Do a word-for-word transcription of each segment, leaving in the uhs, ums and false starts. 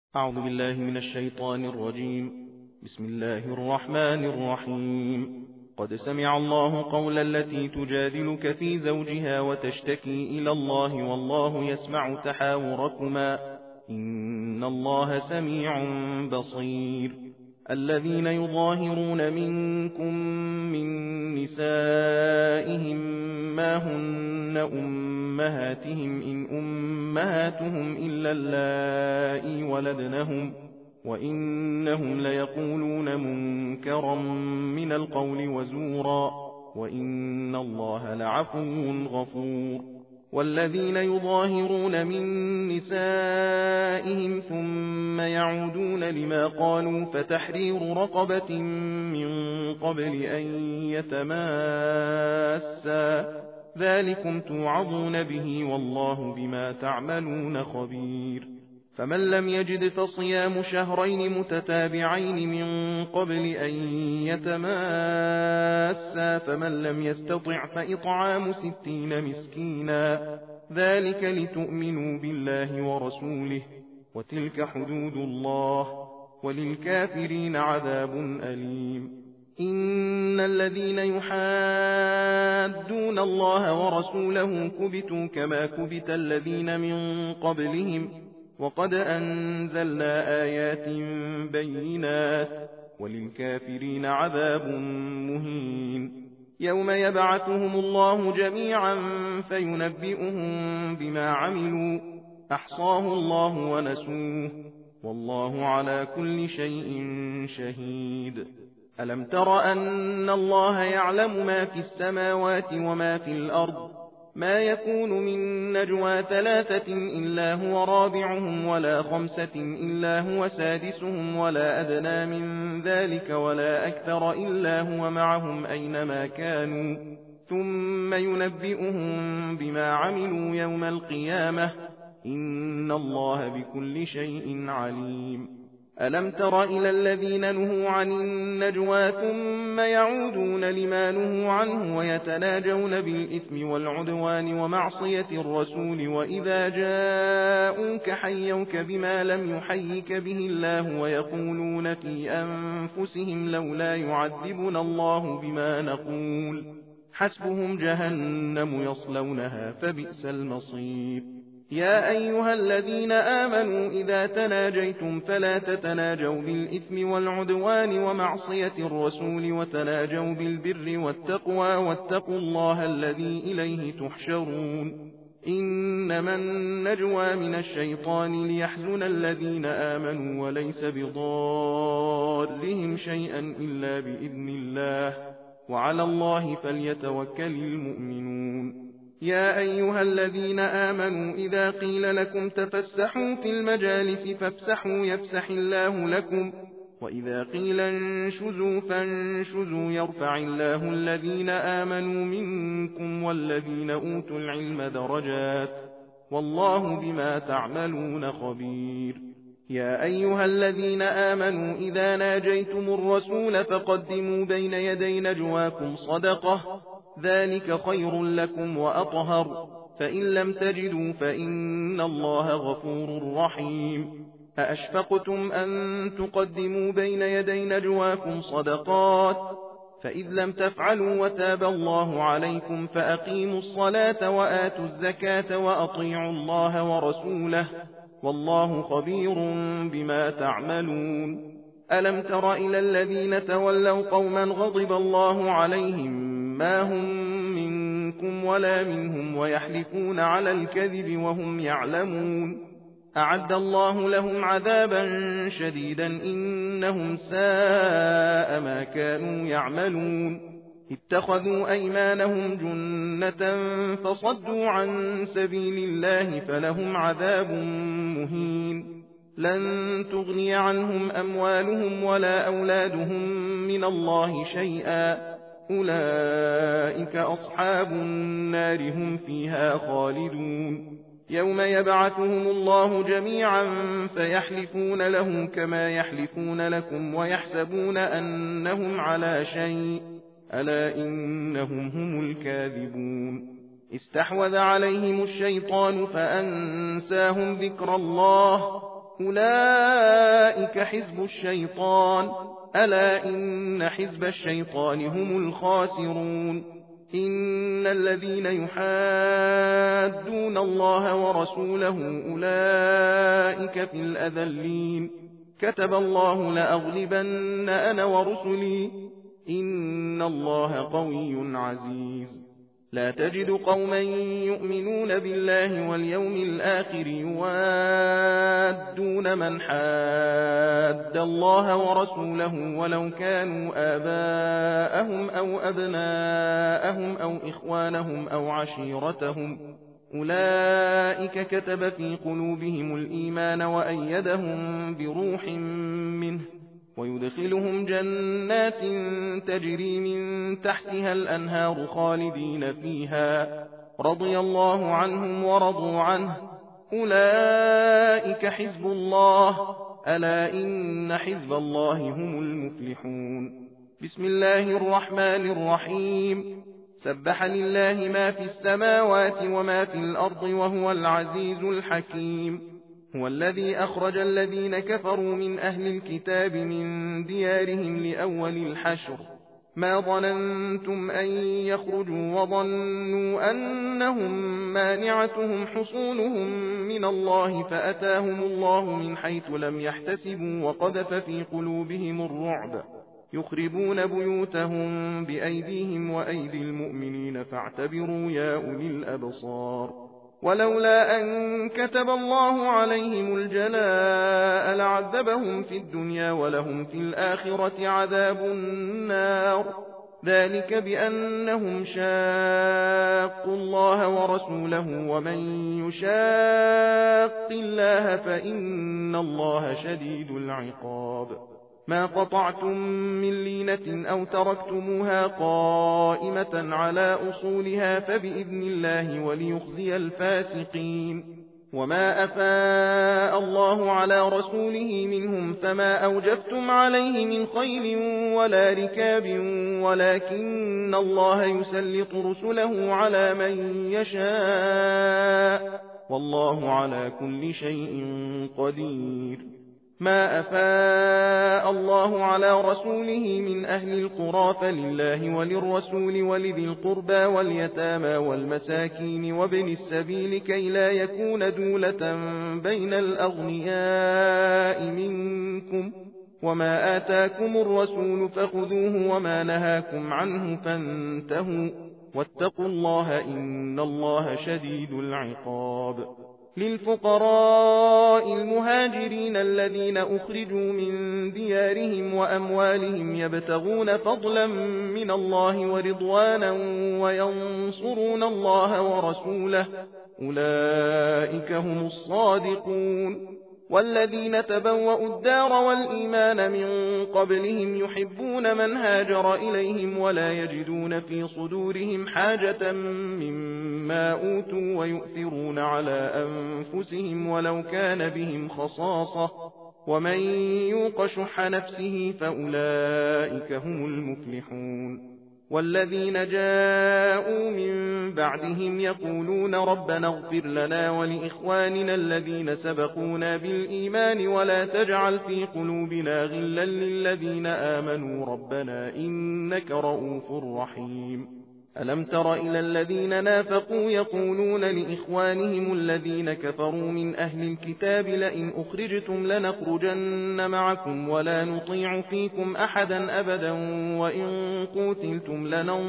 أعوذ بالله من الشيطان الرجيم. بسم الله الرحمن الرحيم. قد سمع الله قول التي تجادلك في زوجها وتشتكي إلى الله والله يسمع تحاوركما إن الله سميع بصير. الذين يظاهرون منكم من نسائهم ما هن أمهاتهم إن أمهاتهم إلا اللائي ولدنهم وإنهم ليقولون منكرا من القول وزورا وإن الله لعفو غفور. والذين يظاهرون من نسائهم ثم يعودون لما قالوا فتحرير رقبة من قبل أن يتماسا ذلكم توعظون به والله بما تعملون خبير. فمن لم يجد فصيام شهرين متتابعين من قبل أن يتماسا فمن لم يستطع فإطعام ستين مسكينا ذلك لتؤمنوا بالله ورسوله وتلك حدود الله وللكافرين عذاب أليم. إن الذين يحادون الله ورسوله كبتوا كما كبت الذين من قبلهم وقد أنزلنا آيات بينات وللكافرين عذاب مهين. يوم يبعثهم الله جميعا فينبئهم بما عملوا أحصاه الله ونسوه والله على كل شيء شهيد. ألم تر أن الله يعلم ما في السماوات وما في الأرض ما يكون من نجوى ثلاثة إلا هو رابعهم ولا خمسة إلا هو سادسهم ولا أدنى من ذلك ولا أكثر إلا هو معهم أينما كانوا ثم ينبئهم بما عملوا يوم القيامة إن الله بكل شيء عليم. ألم تر إلى الذين نهوا عن النجوى ثم يعودون لما نهوا عنه ويتناجون بالإثم والعدوان ومعصية الرسول وإذا جاءوك حيوك بما لم يحيك به الله ويقولون في أنفسهم لولا يعذبنا الله بما نقول حسبهم جهنم يصلونها فبئس المصير. يا أيها الذين آمنوا إذا تناجيتم فلا تتناجوا بالإثم والعدوان ومعصية الرسول وتناجوا بالبر والتقوى واتقوا الله الذي إليه تحشرون. إنما النجوى من الشيطان ليحزن الذين آمنوا وليس بضارهم شيئا إلا بإذن الله وعلى الله فليتوكل المؤمنون. يا أيها الذين آمنوا إذا قيل لكم تفسحوا في المجالس فافسحوا يفسح الله لكم وإذا قيل انشزوا فانشزوا يرفع الله الذين آمنوا منكم والذين أوتوا العلم درجات والله بما تعملون خبير. يا أيها الذين آمنوا إذا ناجيتم الرسول فقدموا بين يدي نجواكم صدقة ذلك خير لكم وأطهر فإن لم تجدوا فإن الله غفور رحيم. أأشفقتم أن تقدموا بين يدي نجواكم صدقات فإذ لم تفعلوا وتاب الله عليكم فأقيموا الصلاة وآتوا الزكاة وأطيعوا الله ورسوله والله خبير بما تعملون. ألم تر إلى الذين تولوا قوما غضب الله عليهم ما هم منكم ولا منهم ويحلفون على الكذب وهم يعلمون أعد الله لهم عذابا شديدا إنهم ساء ما كانوا يعملون. اتخذوا أيمانهم جنة فصدوا عن سبيل الله فلهم عذاب مهين. لن تغني عنهم أموالهم ولا أولادهم من الله شيئا أولئك أصحاب النار هم فيها خالدون. يوم يبعثهم الله جميعا فيحلفون له كما يحلفون لكم ويحسبون أنهم على شيء ألا إنهم هم الكاذبون. استحوذ عليهم الشيطان فأنساهم ذكر الله أولئك حزب الشيطان ألا إن حزب الشيطان هم الخاسرون إن الذين يحادون الله ورسوله أولئك في الأذلين كتب الله لأغلبن أنا ورسلي إن الله قوي عزيز لا تجد قوما يؤمنون بالله واليوم الآخر يوادون من حاد الله ورسوله ولو كانوا آباءهم أو أبناءهم أو إخوانهم أو عشيرتهم أولئك كتب في قلوبهم الإيمان وأيدهم بروح منه ويدخلهم جنات تجري من تحتها الأنهار خالدين فيها رضي الله عنهم ورضوا عنه أولئك حزب الله ألا إن حزب الله هم المفلحون بسم الله الرحمن الرحيم سبح لله ما في السماوات وما في الأرض وهو العزيز الحكيم هو الذي أخرج الذين كفروا من أهل الكتاب من ديارهم لأول الحشر ما ظننتم أن يخرجوا وظنوا أنهم مانعتهم حصونهم من الله فأتاهم الله من حيث لم يحتسبوا وقذف في قلوبهم الرعب يخربون بيوتهم بأيديهم وأيدي المؤمنين فاعتبروا يا أولي الأبصار ولولا أن كتب الله عليهم الجلاء لعذبهم في الدنيا ولهم في الآخرة عذاب النار ذلك بأنهم شاقوا الله ورسوله ومن يشاق الله فإن الله شديد العقاب ما قطعتم من لينة أو تركتموها قائمة على أصولها فبإذن الله وليخزي الفاسقين وما أفاء الله على رسوله منهم فما أوجفتم عليه من خيل ولا ركاب ولكن الله يسلط رسله على من يشاء والله على كل شيء قدير ما أفاء الله على رسوله من أهل القرى فلله وللرسول ولذي القربى واليتامى والمساكين وابن السبيل كي لا يكون دولة بين الأغنياء منكم وما آتاكم الرسول فخذوه وما نهاكم عنه فانتهوا واتقوا الله إن الله شديد العقاب للفقراء المهاجرين الذين أخرجوا من ديارهم وأموالهم يبتغون فضلا من الله ورضوانا وينصرون الله ورسوله أولئك هم الصادقون والذين تبوأوا الدار والإيمان من قبلهم يحبون من هاجر إليهم ولا يجدون في صدورهم حاجة مما أوتوا ويؤثرون على أنفسهم ولو كان بهم خصاصة ومن يوق شح نفسه فأولئك هم المفلحون والذين جاءوا من بعدهم يقولون ربنا اغفر لنا ولإخواننا الذين سبقونا بالإيمان ولا تجعل في قلوبنا غلا للذين آمنوا ربنا إنك رؤوف رحيم ألم تر إلى الذين نافقوا يقولون لإخوانهم الذين كفروا من أهل الكتاب لئن أخرجتم لنخرجن معكم ولا نطيع فيكم أحدا أبدا وإن قوتلتم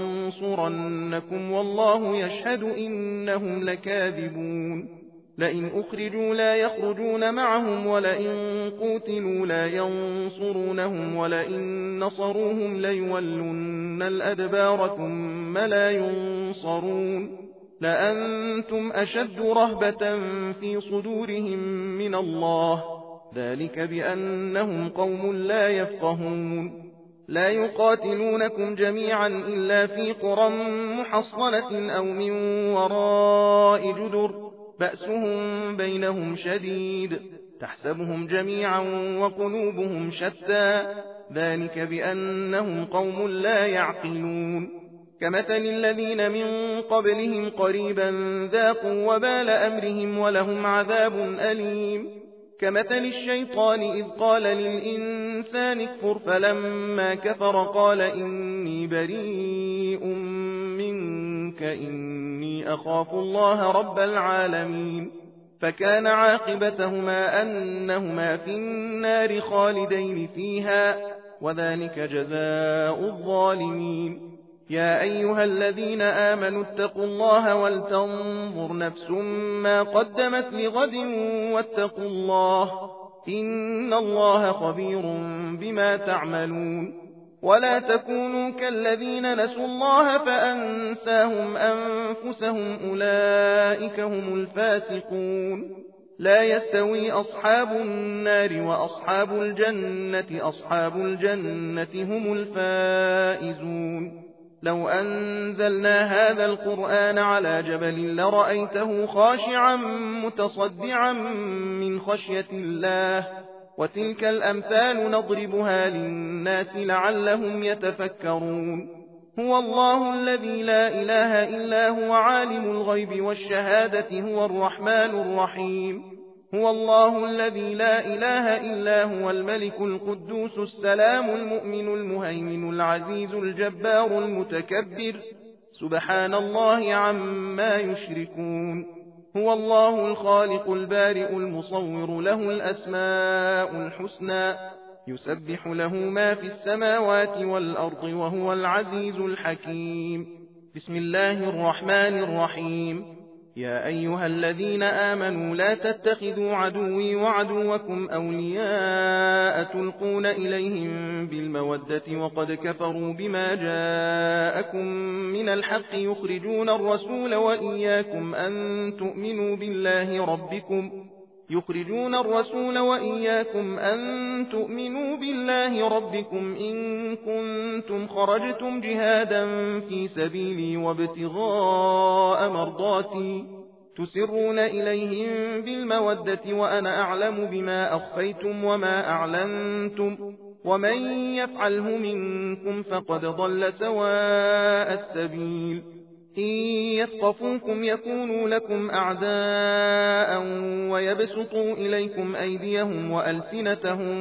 لننصرنكم والله يشهد إنهم لكاذبون لئن أخرجوا لا يخرجون معهم ولئن قوتلوا لا ينصرونهم ولئن نصروهم ليولن الأدبار ثم لا ينصرون لأنتم أشد رهبة في صدورهم من الله ذلك بأنهم قوم لا يفقهون لا يقاتلونكم جميعا إلا في قرى محصنة أو من وراء جدر بأسهم بينهم شديد تحسبهم جميعا وقلوبهم شتى ذلك بأنهم قوم لا يعقلون كمثل الذين من قبلهم قريبا ذاقوا وبال أمرهم ولهم عذاب أليم كمثل الشيطان إذ قال للإنسان اكفر فلما كفر قال إني بريء منك إني أخاف الله رب العالمين فكان عاقبتهما أنهما في النار خالدين فيها وذلك جزاء الظالمين يا أيها الذين آمنوا اتقوا الله ولتنظر نفس ما قدمت لغد واتقوا الله إن الله خبير بما تعملون ولا تكونوا كالذين نسوا الله فأنساهم أنفسهم أولئك هم الفاسقون لا يستوي أصحاب النار وأصحاب الجنة أصحاب الجنة هم الفائزون لو أنزلنا هذا القرآن على جبل لرأيته خاشعا متصدعا من خشية الله وتلك الأمثال نضربها للناس لعلهم يتفكرون هو الله الذي لا إله إلا هو عالم الغيب والشهادة هو الرحمن الرحيم هو الله الذي لا إله إلا هو الملك القدوس السلام المؤمن المهيمن العزيز الجبار المتكبر سبحان الله عما يشركون هو الله الخالق البارئ المصور له الأسماء الحسنى يسبح له ما في السماوات والأرض وهو العزيز الحكيم بسم الله الرحمن الرحيم يا أيها الذين آمنوا لا تتخذوا عدوي وعدوكم أولياء تلقون إليهم بالمودة وقد كفروا بما جاءكم من الحق يخرجون الرسول وإياكم أن تؤمنوا بالله ربكم يخرجون الرسول وإياكم أن تؤمنوا بالله ربكم إن كنتم خرجتم جهادا في سبيلي وابتغاء مرضاتي تسرون إليهم بالمودة وأنا أعلم بما أخفيتم وما أعلنتم ومن يفعله منكم فقد ضل سواء السبيل إن يثقفوكم يكونوا لكم أعداء ويبسطوا إليكم أيديهم وألسنتهم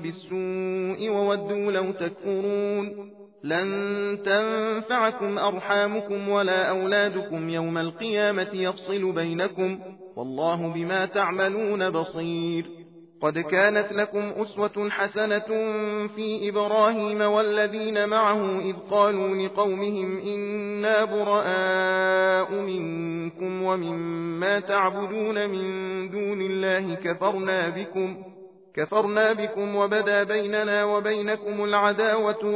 بالسوء وودوا لو تكفرون لن تنفعكم أرحامكم ولا أولادكم يوم القيامة يفصل بينكم والله بما تعملون بصير قد كانت لكم أسوة حسنة في إبراهيم والذين معه إذ قالوا لقومهم إنا براء منكم ومما تعبدون من دون الله كفرنا بكم كفرنا بكم وبدا بيننا وبينكم العداوة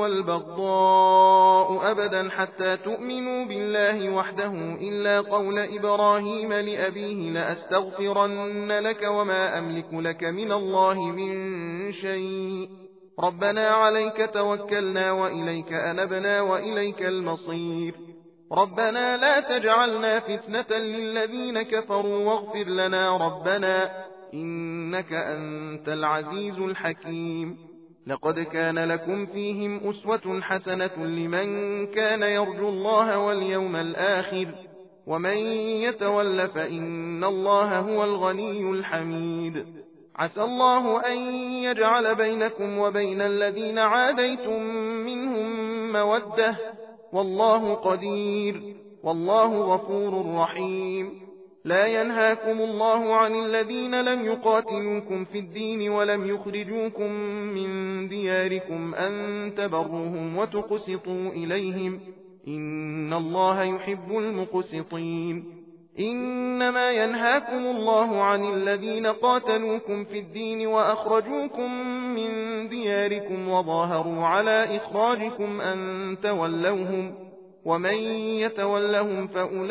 والبغضاء أبدا حتى تؤمنوا بالله وحده إلا قول إبراهيم لأبيه لأستغفرن لك وما أملك لك من الله من شيء ربنا عليك توكلنا وإليك أنبنا وإليك المصير ربنا لا تجعلنا فتنة للذين كفروا واغفر لنا ربنا إنك أنت العزيز الحكيم لقد كان لكم فيهم أسوة حسنة لمن كان يرجو الله واليوم الآخر ومن يتول فإن الله هو الغني الحميد عسى الله أن يجعل بينكم وبين الذين عاديتم منهم مودة والله قدير والله غفور رحيم لا ينهاكم الله عن الذين لم يقاتلوكم في الدين ولم يخرجوكم من دياركم أن تبروهم وتقسطوا إليهم إن الله يحب المقسطين إنما ينهاكم الله عن الذين قاتلوكم في الدين وأخرجوكم من دياركم وظاهروا على إخراجكم أن تولوهم ومن يتولهم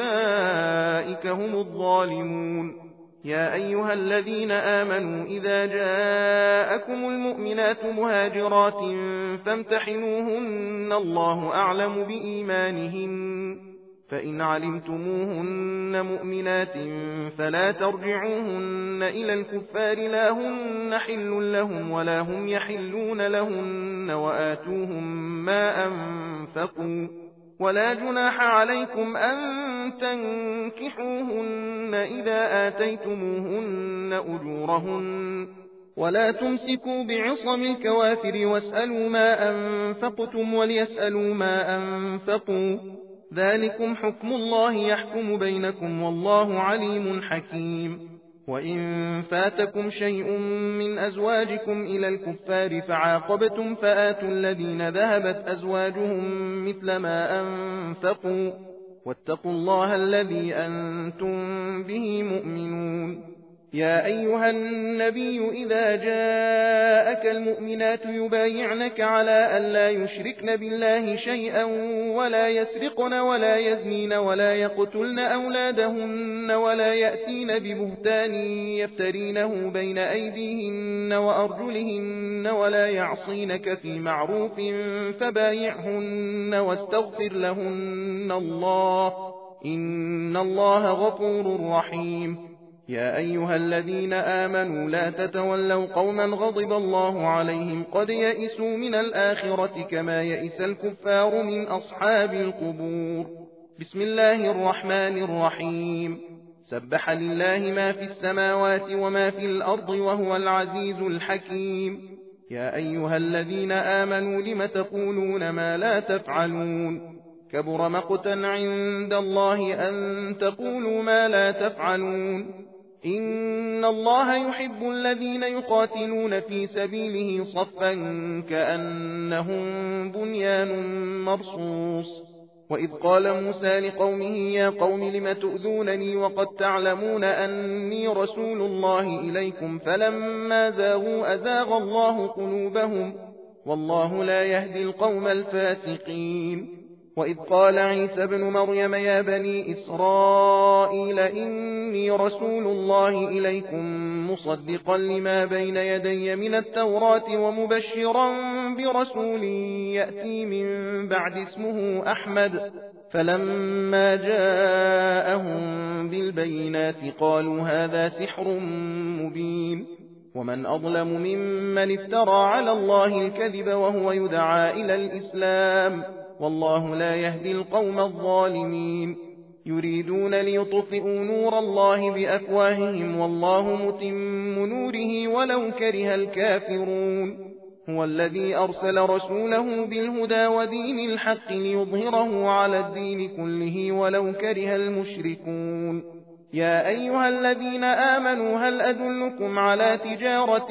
فأولئك هم الظالمون يا أيها الذين آمنوا إذا جاءكم المؤمنات مهاجرات فامتحنوهن الله أعلم بإيمانهن فإن علمتموهن مؤمنات فلا ترجعوهن إلى الكفار لا هن حل لهم ولا هم يحلون لهن وآتوهم ما أنفقوا ولا جناح عليكم أن تنكحوهن إذا آتيتموهن أجورهن ولا تمسكوا بعصم الكوافر واسألوا ما أنفقتم وليسألوا ما أنفقوا ذلكم حكم الله يحكم بينكم والله عليم حكيم. وإن فاتكم شيء من أزواجكم إلى الكفار فعاقبتم فآتوا الذين ذهبت أزواجهم مثل ما أنفقوا واتقوا الله الذي أنتم به مؤمنون. يا أيها النبي إذا جاءك المؤمنات يبايعنك على أن لا يشركن بالله شيئا ولا يسرقن ولا يزنين ولا يقتلن أولادهن ولا يأتين ببهتان يفترينه بين أيديهن وأرجلهن ولا يعصينك في معروف فبايعهن واستغفر لهن الله إن الله غفور رحيم. يا أيها الذين آمنوا لا تتولوا قوما غضب الله عليهم قد يئسوا من الآخرة كما يئس الكفار من أصحاب القبور. بسم الله الرحمن الرحيم. سبح لله ما في السماوات وما في الأرض وهو العزيز الحكيم. يا أيها الذين آمنوا لم تقولون ما لا تفعلون كبر مقتا عند الله أن تقولوا ما لا تفعلون. إن الله يحب الذين يقاتلون في سبيله صفا كأنهم بنيان مرصوص. وإذ قال موسى لقومه يا قوم لم تؤذونني وقد تعلمون أني رسول الله إليكم فلما زاغوا أزاغ الله قلوبهم والله لا يهدي القوم الفاسقين. وإذ قال عيسى بن مريم يا بني إسرائيل إني رسول الله إليكم مصدقا لما بين يدي من التوراة ومبشرا برسول يأتي من بعد اسمه أحمد فلما جاءهم بالبينات قالوا هذا سحر مبين. ومن أظلم ممن افترى على الله الكذب وهو يدعى إلى الإسلام والله لا يهدي القوم الظالمين. يريدون ليطفئوا نور الله بأفواههم والله متم نوره ولو كره الكافرون. هو الذي أرسل رسوله بالهدى ودين الحق ليظهره على الدين كله ولو كره المشركون. يا أيها الذين آمنوا هل أدلكم على تجارة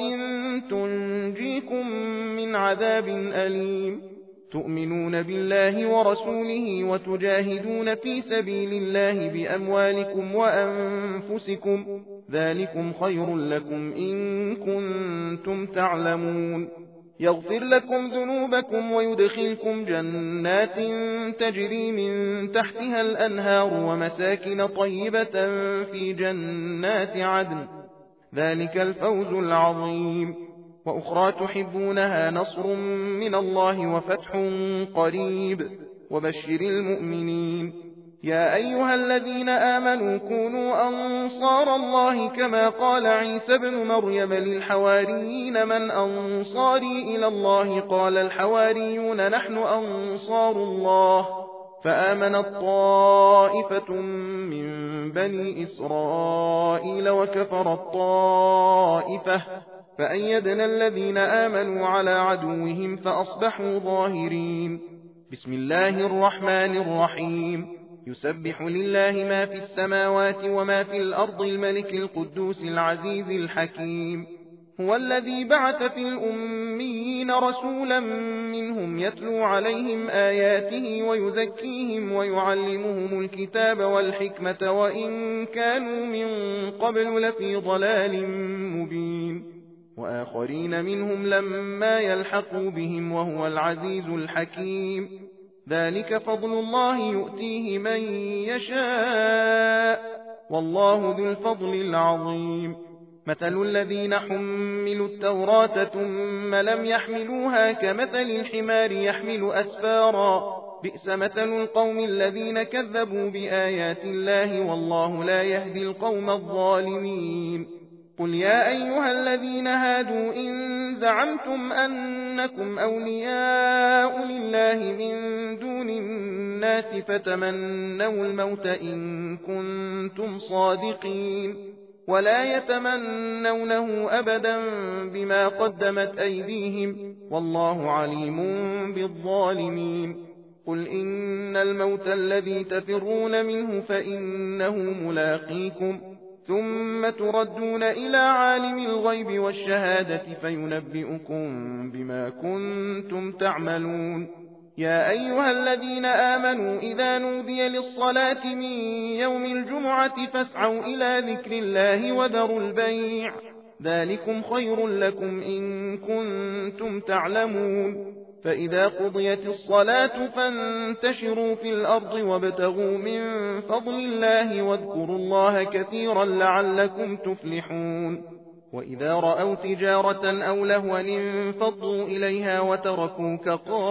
تنجيكم من عذاب أليم تؤمنون بالله ورسوله وتجاهدون في سبيل الله بأموالكم وأنفسكم ذلكم خير لكم إن كنتم تعلمون. يغفر لكم ذنوبكم ويدخلكم جنات تجري من تحتها الأنهار ومساكن طيبة في جنات عدن ذلك الفوز العظيم. وأخرى تحبونها نصر من الله وفتح قريب وبشر المؤمنين. يا أيها الذين آمنوا كونوا أنصار الله كما قال عيسى بن مريم للحواريين من أنصاري إلى الله قال الحواريون نحن أنصار الله فآمنت طائفة من بني إسرائيل وكفرت طائفة فأيدنا الذين آمنوا على عدوهم فأصبحوا ظاهرين. بسم الله الرحمن الرحيم. يسبح لله ما في السماوات وما في الأرض الملك القدوس العزيز الحكيم. هو الذي بعث في الأميين رسولا منهم يتلو عليهم آياته ويزكيهم ويعلمهم الكتاب والحكمة وإن كانوا من قبل لفي ضلال مبين. وآخرين منهم لما يلحقوا بهم وهو العزيز الحكيم. ذلك فضل الله يؤتيه من يشاء والله ذو الفضل العظيم. مثل الذين حملوا التوراة ثم لم يحملوها كمثل الحمار يحمل أسفارا بئس مثل القوم الذين كذبوا بآيات الله والله لا يهدي القوم الظالمين. قل يا أيها الذين هادوا إن زعمتم أنكم أولياء لله من دون الناس فتمنوا الموت إن كنتم صادقين ولا يتمنونه أبدا بما قدمت أيديهم والله عليم بالظالمين. قل إن الموت الذي تفرون منه فإنه ملاقيكم ثم تردون إلى عالم الغيب والشهادة فينبئكم بما كنتم تعملون. يا أيها الذين آمنوا إذا نودي للصلاة من يوم الجمعة فاسعوا إلى ذكر الله وذروا البيع ذلكم خير لكم إن كنتم تعلمون. فإذا قضيت الصلاة فانتشروا في الأرض وابتغوا من فضل الله واذكروا الله كثيرا لعلكم تفلحون. وإذا رأوا تجارة أو لهوا انفضوا إليها وتركوك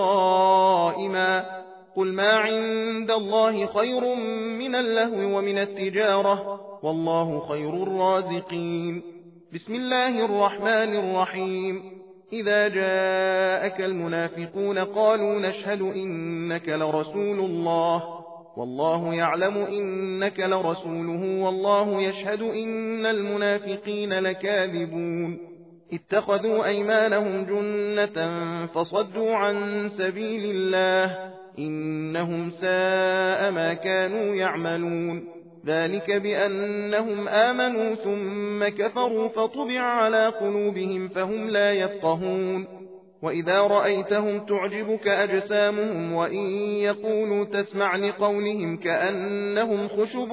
قائما قل ما عند الله خير من اللهو ومن التجارة والله خير الرازقين. بسم الله الرحمن الرحيم. إذا جاءك المنافقون قالوا نشهد إنك لرسول الله والله يعلم إنك لرسوله والله يشهد إن المنافقين لكاذبون. اتخذوا أيمانهم جنة فصدوا عن سبيل الله إنهم ساء ما كانوا يعملون. ذلك بأنهم آمنوا ثم كفروا فطبع على قلوبهم فهم لا يفقهون. وإذا رأيتهم تعجبك أجسامهم وإن يقولوا تسمع لقولهم كأنهم خشب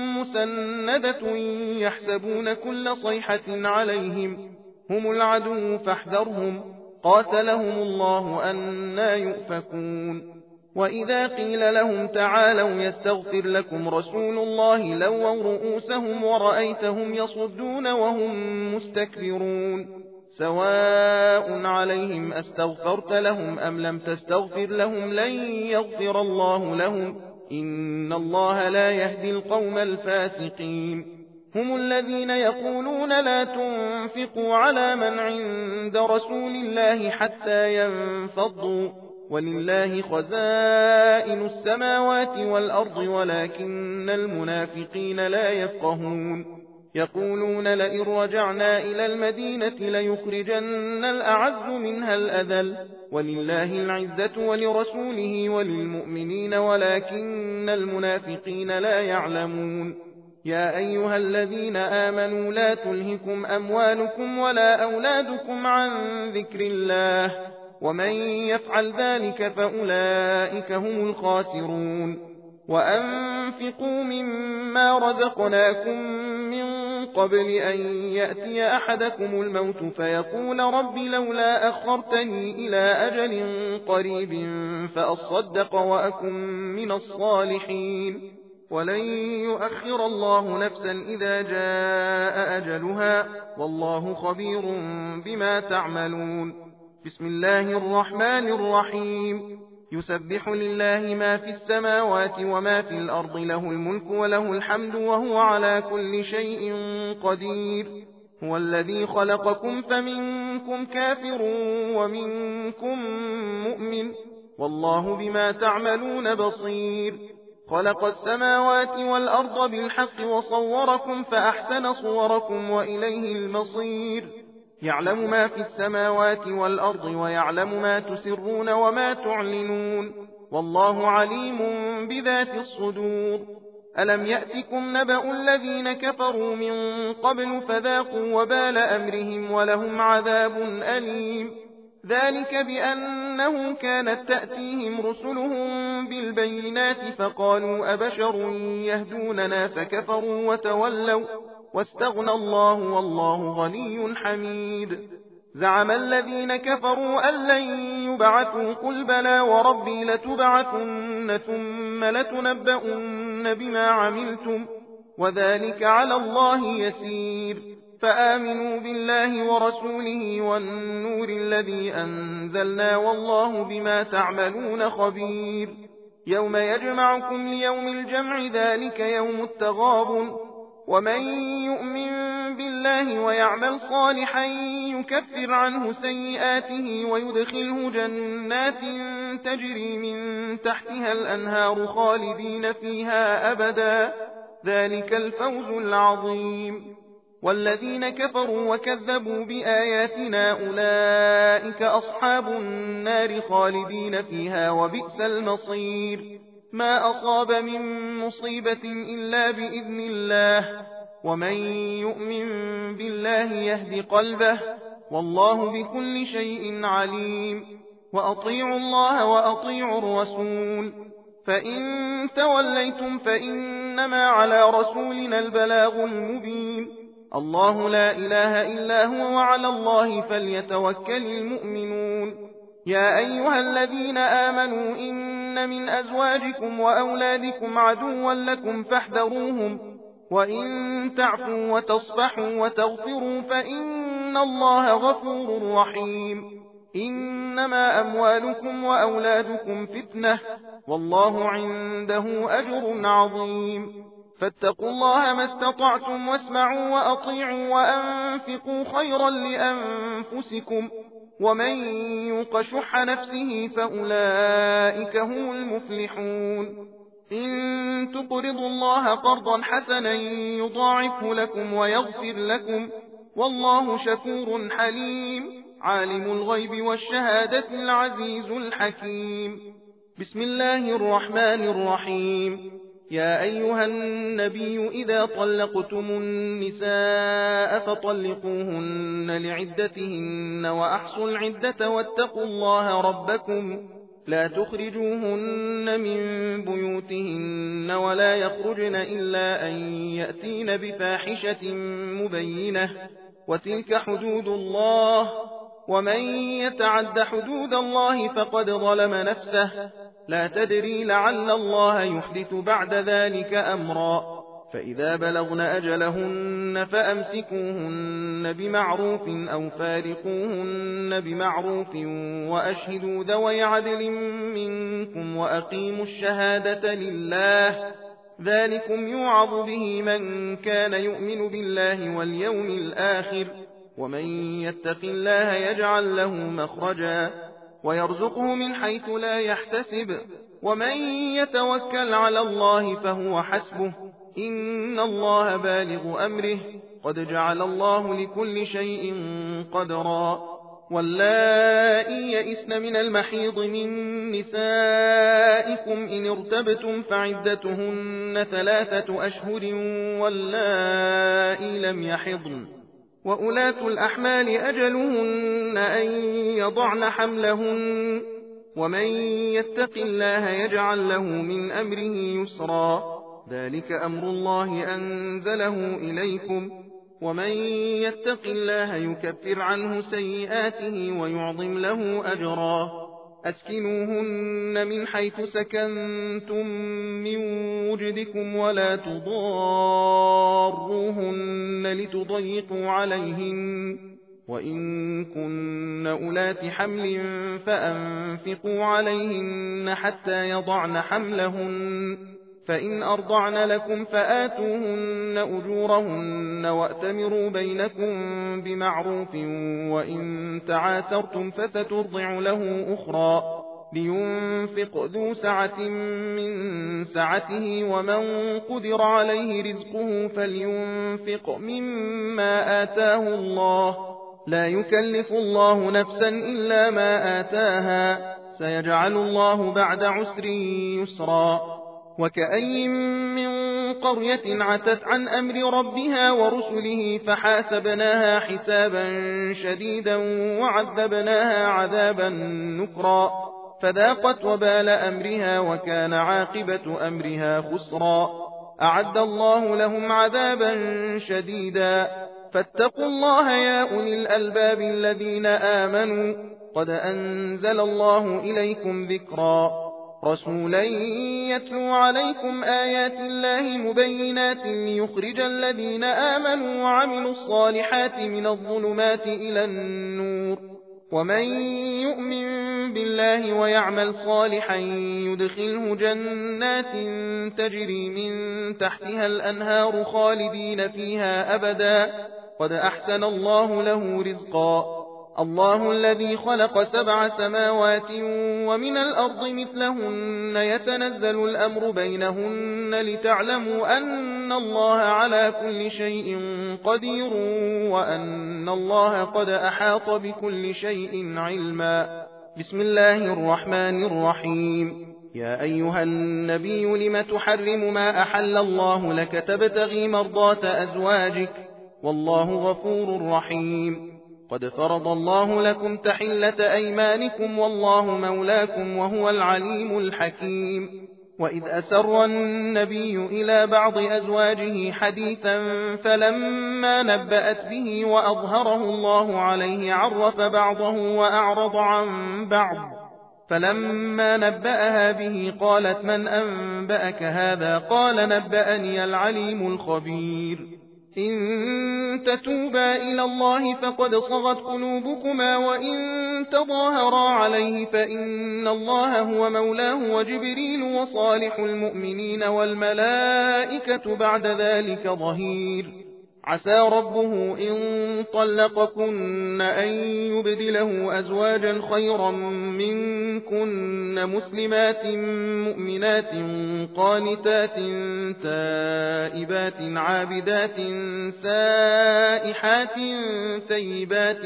مسندة يحسبون كل صيحة عليهم هم العدو فاحذرهم قاتلهم الله أنى يؤفكون. وإذا قيل لهم تعالوا يستغفر لكم رسول الله لووا رؤوسهم ورأيتهم يصدون وهم مستكبرون. سواء عليهم أستغفرت لهم أم لم تستغفر لهم لن يغفر الله لهم إن الله لا يهدي القوم الفاسقين. هم الذين يقولون لا تنفقوا على من عند رسول الله حتى ينفضوا ولله خزائن السماوات والأرض ولكن المنافقين لا يفقهون. يقولون لئن رجعنا إلى المدينة ليخرجن الأعز منها الأذل ولله العزة ولرسوله وللمؤمنين ولكن المنافقين لا يعلمون. يا أيها الذين آمنوا لا تلهكم أموالكم ولا أولادكم عن ذكر الله ومن يفعل ذلك فأولئك هم الخاسرون. وأنفقوا مما رزقناكم من قبل أن يأتي أحدكم الموت فيقول رب لولا أخرتني إلى أجل قريب فأصدق وأكن من الصالحين ولن يؤخر الله نفسا إذا جاء أجلها والله خبير بما تعملون. بسم الله الرحمن الرحيم. يسبح لله ما في السماوات وما في الأرض له الملك وله الحمد وهو على كل شيء قدير. هو الذي خلقكم فمنكم كافر ومنكم مؤمن والله بما تعملون بصير. خلق السماوات والأرض بالحق وصوركم فأحسن صوركم وإليه المصير. يعلم ما في السماوات والأرض ويعلم ما تسرون وما تعلنون والله عليم بذات الصدور. ألم يأتكم نبأ الذين كفروا من قبل فذاقوا وبال أمرهم ولهم عذاب أليم. ذلك بأنه كانت تأتيهم رسلهم بالبينات فقالوا أبشر يهدوننا فكفروا وتولوا واستغنى الله والله غني حميد. زعم الذين كفروا أن لن يبعثوا قل بلى وربي لتبعثن ثم لتنبؤن بما عملتم وذلك على الله يسير. فآمنوا بالله ورسوله والنور الذي أنزلنا والله بما تعملون خبير. يوم يجمعكم ليوم الجمع ذلك يوم التغابن ومن يؤمن بالله ويعمل صالحا يكفر عنه سيئاته ويدخله جنات تجري من تحتها الأنهار خالدين فيها أبدا ذلك الفوز العظيم. والذين كفروا وكذبوا بآياتنا أولئك أصحاب النار خالدين فيها وبئس المصير. ما أصاب من مصيبة إلا بإذن الله، ومن يؤمن بالله يهد قلبه، والله بكل شيء عليم. وأطيعوا الله وأطيعوا الرسول، فإن توليتم فإنما على رسولنا البلاغ المبين. الله لا إله إلا هو وعلى الله فليتوكل المؤمنون. يا أيها الذين آمنوا إن من أزواجكم وأولادكم عدوا لكم فاحذروهم، وإن تعفوا وتصفحوا وتغفروا فإن الله غفور رحيم. إنما أموالكم وأولادكم فتنة، والله عنده أجر عظيم. فاتقوا الله ما استطعتم واسمعوا وأطيعوا وأنفقوا خيرا لأنفسكم، ومن يوق شح نفسه فأولئك هم المفلحون. إن تقرضوا الله قرضا حسنا يضاعفه لكم ويغفر لكم، والله شكور حليم. عالم الغيب والشهادة العزيز الحكيم. بسم الله الرحمن الرحيم. يا أيها النبي إذا طلقتم النساء فطلقوهن لعدتهن وأحصوا العدة واتقوا الله ربكم لا تخرجوهن من بيوتهن ولا يخرجن إلا أن يأتين بفاحشة مبينة، وتلك حدود الله، ومن يتعد حدود الله فقد ظلم نفسه. لا تدري لعل الله يحدث بعد ذلك أمرا. فإذا بلغن أجلهن فأمسكوهن بمعروف أو فارقوهن بمعروف وأشهدوا ذوي عدل منكم وأقيموا الشهادة لله، ذلكم يوعظ به من كان يؤمن بالله واليوم الآخر، ومن يتق الله يجعل له مخرجا ويرزقه من حيث لا يحتسب، ومن يتوكل على الله فهو حسبه، إن الله بالغ أمره، قد جعل الله لكل شيء قدرا. واللائي يئسن من المحيض من نسائكم إن ارتبتم فعدتهن ثلاثة أشهر واللائي لم يحضن، وأولاة الأحمال أجلهن أن يضعن حملهن، ومن يتق الله يجعل له من أمره يسرا، ذلك أمر الله أنزله إليكم، ومن يتق الله يكفر عنه سيئاته ويعظم له أجرا. أسكنوهن من حيث سكنتم من وجدكم ولا تضاروهن لتضيقوا عليهن، وإن كن أولات حمل فأنفقوا عليهن حتى يضعن حملهن، فإن أرضعن لكم فآتوهن أجورهن وأتمروا بينكم بمعروف، وإن تعاسرتم فسترضع له أخرى، لينفق ذو سعة من سعته، ومن قدر عليه رزقه فلينفق مما آتاه الله، لا يكلف الله نفسا إلا ما آتاها، سيجعل الله بعد عسر يسرا. وكأي من قرية عتت عن أمر ربها ورسله فحاسبناها حسابا شديدا وعذبناها عذابا نكرا، فذاقت وبال أمرها وكان عاقبة أمرها خسرا. أعد الله لهم عذابا شديدا، فاتقوا الله يا أولي الألباب الذين آمنوا، قد أنزل الله إليكم ذكرا. رسولا يتلو عليكم آيات الله مبينات ليخرج الذين آمنوا وعملوا الصالحات من الظلمات إلى النور، ومن يؤمن بالله ويعمل صالحا يدخله جنات تجري من تحتها الأنهار خالدين فيها أبدا، قد أحسن الله له رزقا. الله الذي خلق سبع سماوات ومن الأرض مثلهن يتنزل الأمر بينهن لتعلموا أن الله على كل شيء قدير وأن الله قد أحاط بكل شيء علما. بسم الله الرحمن الرحيم. يا أيها النبي لم تحرم ما أحل الله لك تبتغي مرضات أزواجك والله غفور رحيم. قد فرض الله لكم تحلة أيمانكم والله مولاكم وهو العليم الحكيم. وإذ أسر النبي إلى بعض أزواجه حديثا فلما نبأت به وأظهره الله عليه عرف بعضه وأعرض عن بعض فلما نبأها به قالت من أنبأك هذا قال نبأني العليم الخبير. إن تتوبا إلى الله فقد صغت قلوبكما وإن تظاهرا عليه فإن الله هو مولاه وجبريل وصالح المؤمنين والملائكة بعد ذلك ظهير. عسى ربه إن طلقكن أن يبدله أزواجا خيرا منكن مسلمات مؤمنات قانتات تائبات عابدات سائحات ثيبات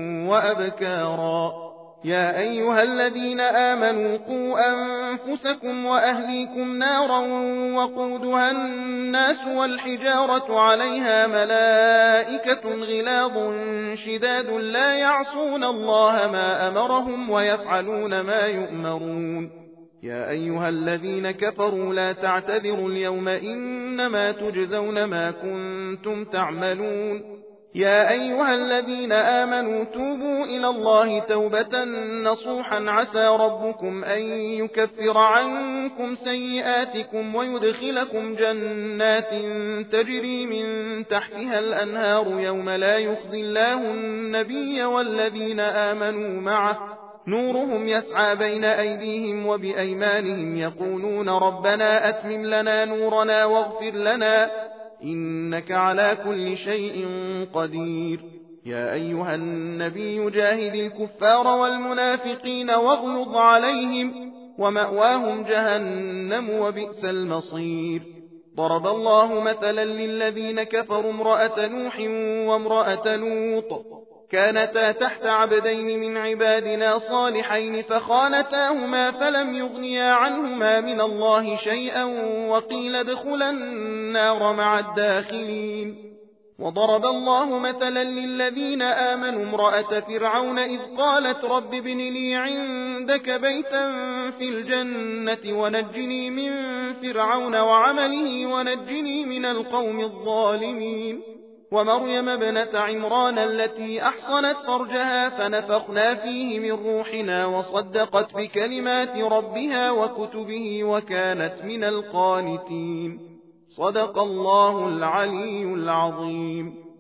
وأبكارا. يا أيها الذين آمنوا قوا أنفسكم وأهليكم نارا وقودها الناس والحجارة عليها ملائكة غلاظ شداد لا يعصون الله ما أمرهم ويفعلون ما يؤمرون. يا أيها الذين كفروا لا تعتذروا اليوم إنما تجزون ما كنتم تعملون. يا أيها الذين آمنوا توبوا إلى الله توبة نصوحا عسى ربكم أن يكفر عنكم سيئاتكم ويدخلكم جنات تجري من تحتها الأنهار يوم لا يخزي الله النبي والذين آمنوا معه نورهم يسعى بين أيديهم وبأيمانهم يقولون ربنا أتمم لنا نورنا واغفر لنا إنك على كل شيء قدير. يا أيها النبي جاهد الكفار والمنافقين واغلظ عليهم ومأواهم جهنم وبئس المصير. ضرب الله مثلا للذين كفروا امرأة نوح وامرأة لوط كانتا تحت عبدين من عبادنا صالحين فخانتاهما فلم يغنيا عنهما من الله شيئا وقيل ادخلا النار مع الداخلين. وضرب الله مثلا للذين آمنوا امرأة فرعون إذ قالت رب ابن لي عندك بيتا في الجنة ونجني من فرعون وعمله ونجني من القوم الظالمين. ومريم ابنة عمران التي أحصنت فرجها فنفخنا فيه من روحنا وصدقت بكلمات ربها وكتبه وكانت من القانتين. صدق الله العلي العظيم.